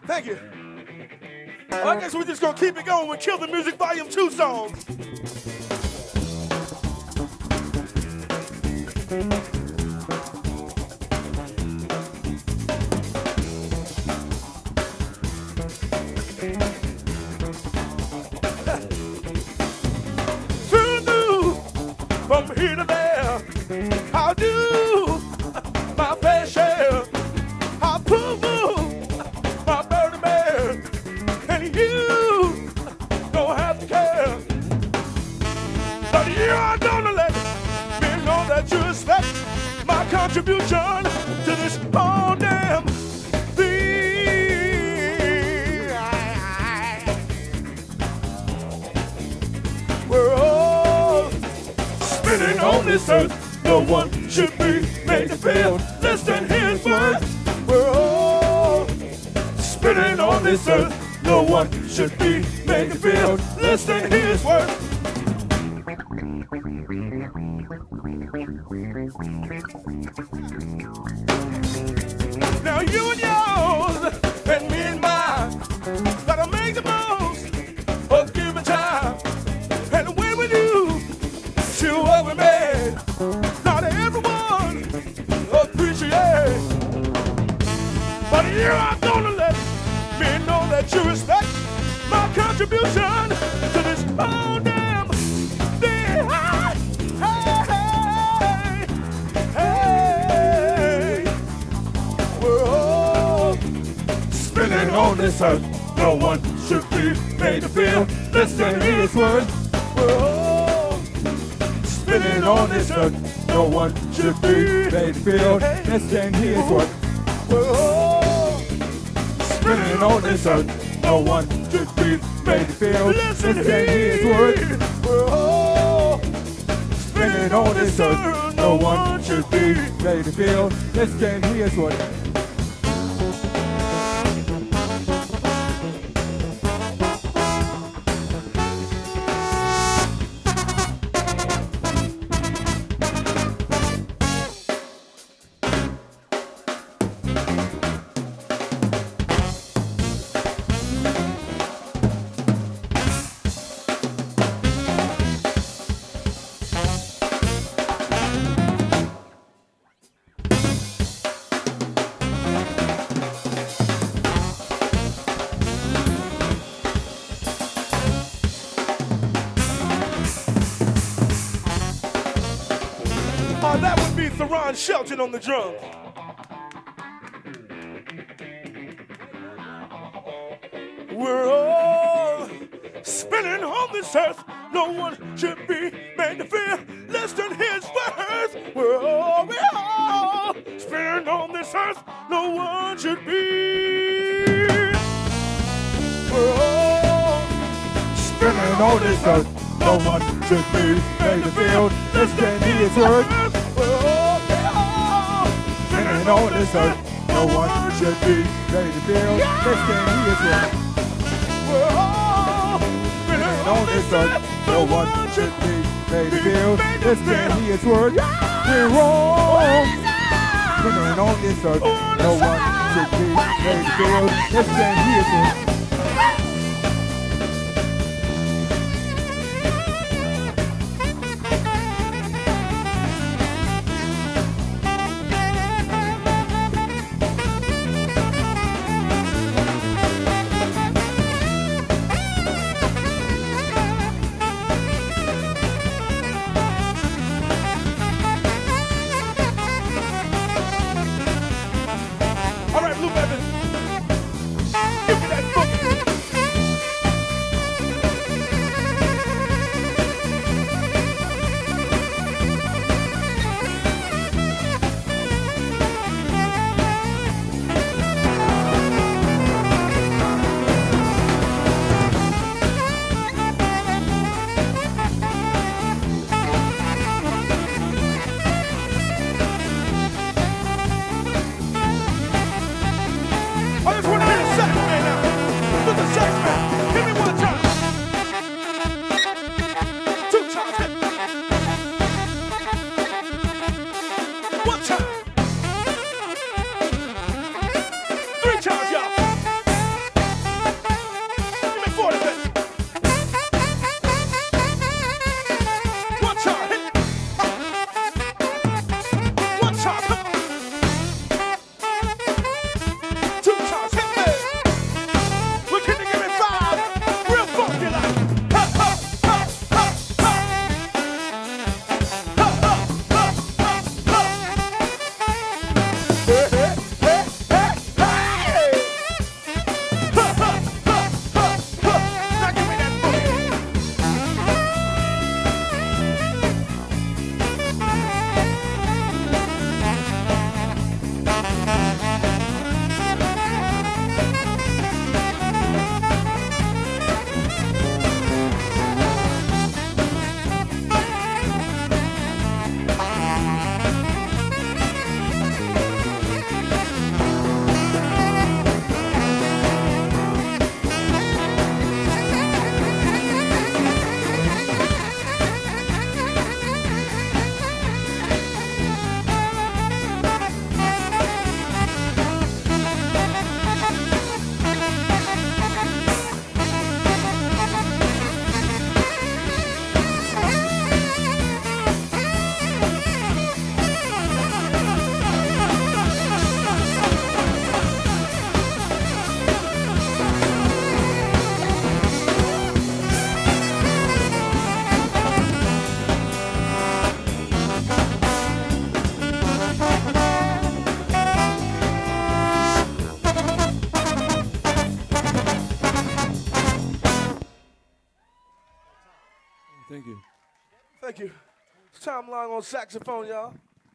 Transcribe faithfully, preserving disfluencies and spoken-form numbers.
Thank you. I guess we're just gonna keep it going with Kill the Music Volume two songs. From here to there, I'll do my fair share. I'll pull my dirty man, and you don't have to care. But you are gonna let me know that you respect my contribution to this whole damn thing. We're all spinning on this earth. No one should be made to feel less than his worth. We're all spinning on this earth. No one should be made to feel less than his worth. Now you and yours and me and mine gotta make the most of given time. And when we do, to what we made, not everyone appreciate. But you are gonna let me know that you respect my contribution to this whole damn thing. Hey, hey, hey. We're all spinning on this earth. No one should be made to feel less than his worth. We're all spinning on this earth. No one should be made to feel less than his worth. We're all spinning on this earth. No one should be made to feel less than his worth. We're all spinning on this earth. No one should be made to feel less than his worth. Oh, that would be Theron Shelton on the drums. We're all spinning on this earth. No one should be made to feel less than his worth. We're all, we're all spinning on this earth. No one should be. We're all spinning on this earth. No one should be made to feel less than his worth. We're all, we're all spinning on this earth. No one should be made to feel less than his worth. We're all spinning on this earth. No one should be made to feel less than his worth. We're all spinning on this earth. No one should be made to feel less than his worth. All right, Blue Baby. Give me that book. Thank you. It's Tom Long on saxophone, y'all.